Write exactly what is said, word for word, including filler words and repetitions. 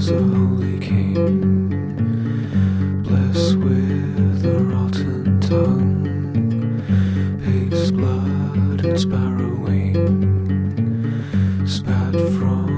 was a holy king, blessed with a rotten tongue, pig's blood and sparrow wing, spat from